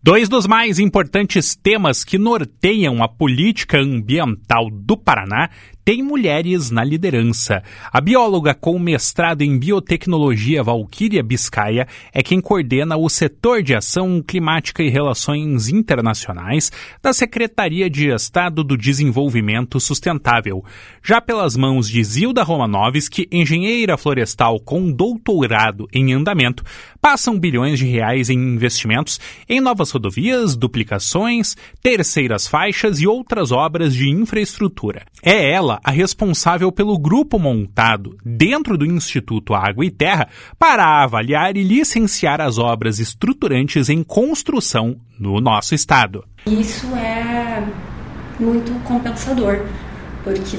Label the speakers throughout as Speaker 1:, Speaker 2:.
Speaker 1: Dois dos mais importantes temas que norteiam a política ambiental do Paraná têm mulheres na liderança. A bióloga com mestrado em biotecnologia Valquíria Biscaia é quem coordena o setor de ação climática e relações internacionais da Secretaria de Estado do Desenvolvimento Sustentável. Já pelas mãos de Zilda Romanovski, engenheira florestal com doutorado em andamento, passam bilhões de reais em investimentos em novas rodovias, duplicações, terceiras faixas e outras obras de infraestrutura. É ela a responsável pelo grupo montado dentro do Instituto Água e Terra para avaliar e licenciar as obras estruturantes em construção no nosso estado.
Speaker 2: Isso é muito compensador, porque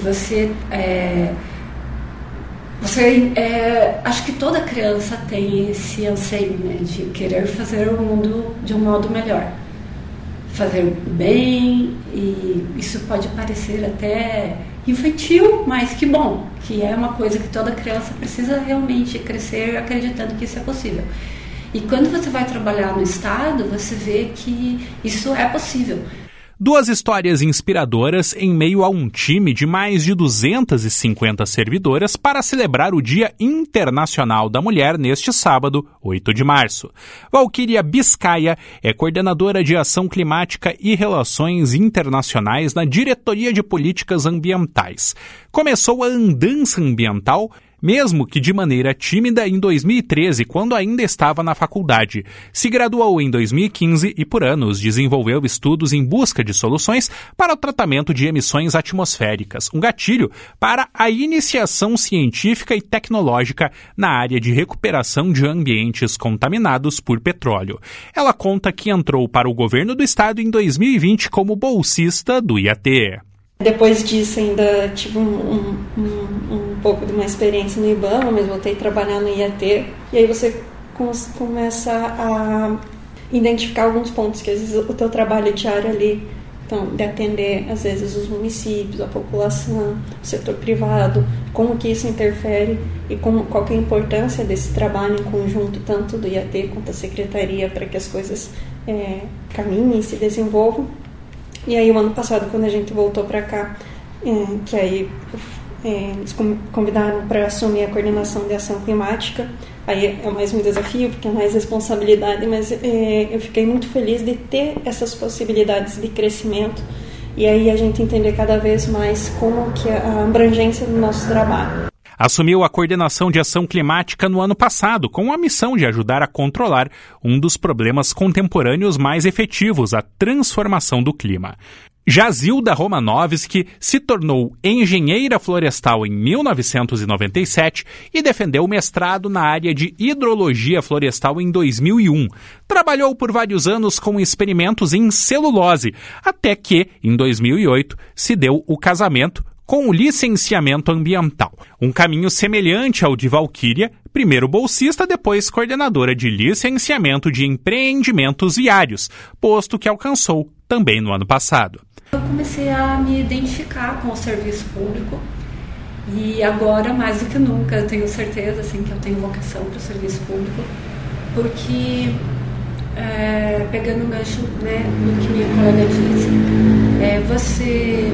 Speaker 2: acho que toda criança tem esse anseio, né, de querer fazer o mundo de um modo melhor, fazer bem, e isso pode parecer até infantil, mas que bom, que é uma coisa que toda criança precisa realmente crescer acreditando que isso é possível. E quando você vai trabalhar no Estado, você vê que isso é possível.
Speaker 1: Duas histórias inspiradoras em meio a um time de mais de 250 servidoras para celebrar o Dia Internacional da Mulher neste sábado, 8 de março. Valquíria Biscaia é coordenadora de Ação Climática e Relações Internacionais na Diretoria de Políticas Ambientais. Começou a andança ambiental mesmo que de maneira tímida em 2013, quando ainda estava na faculdade. Se graduou em 2015 e por anos desenvolveu estudos em busca de soluções para o tratamento de emissões atmosféricas, um gatilho para a iniciação científica e tecnológica na área de recuperação de ambientes contaminados por petróleo. Ela conta que entrou para o governo do estado em 2020 como bolsista do IAT.
Speaker 3: Depois disso ainda tive um pouco de uma experiência no IBAMA, mas voltei a trabalhar no IAT, e aí você começa a identificar alguns pontos que às vezes o teu trabalho diário ali, então, de atender às vezes os municípios, a população, o setor privado, como que isso interfere e qual que é a importância desse trabalho em conjunto, tanto do IAT quanto da Secretaria, para que as coisas caminhem e se desenvolvam. E aí, o ano passado, quando a gente voltou para cá, que aí eles convidaram para assumir a coordenação de ação climática, aí é mais um desafio, porque é mais responsabilidade, mas eu fiquei muito feliz de ter essas possibilidades de crescimento e aí a gente entender cada vez mais como que é a abrangência do nosso trabalho.
Speaker 1: Assumiu a coordenação de ação climática no ano passado, com a missão de ajudar a controlar um dos problemas contemporâneos mais efetivos, a transformação do clima. Já Zilda Romanovski se tornou engenheira florestal em 1997 e defendeu o mestrado na área de hidrologia florestal em 2001. Trabalhou por vários anos com experimentos em celulose, até que, em 2008, se deu o casamento com o licenciamento ambiental. Um caminho semelhante ao de Valquíria, primeiro bolsista, depois coordenadora de licenciamento de empreendimentos viários, posto que alcançou também no ano passado.
Speaker 2: Eu comecei a me identificar com o serviço público e agora, mais do que nunca, eu tenho certeza assim, que eu tenho vocação para o serviço público, porque, pegando um gancho, né, no que minha colega disse, você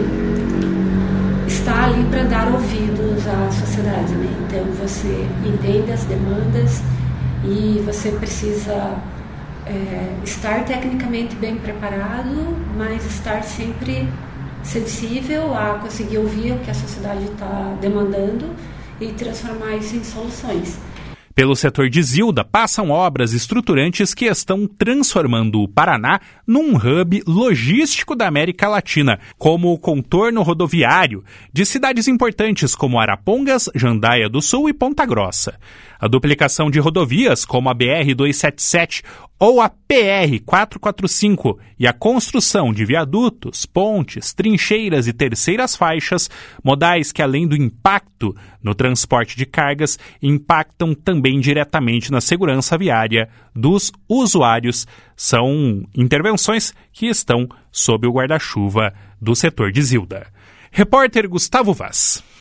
Speaker 2: está ali para dar ouvidos à sociedade, né? Então você entende as demandas e você precisa estar tecnicamente bem preparado, mas estar sempre sensível a conseguir ouvir o que a sociedade está demandando e transformar isso em soluções.
Speaker 1: Pelo setor de Zilda, passam obras estruturantes que estão transformando o Paraná num hub logístico da América Latina, como o contorno rodoviário de cidades importantes como Arapongas, Jandaia do Sul e Ponta Grossa. A duplicação de rodovias como a BR-277 ou a PR-445 e a construção de viadutos, pontes, trincheiras e terceiras faixas, modais que, além do impacto no transporte de cargas, impactam também diretamente na segurança viária dos usuários. São intervenções que estão sob o guarda-chuva do setor de Zilda. Repórter Gustavo Vaz.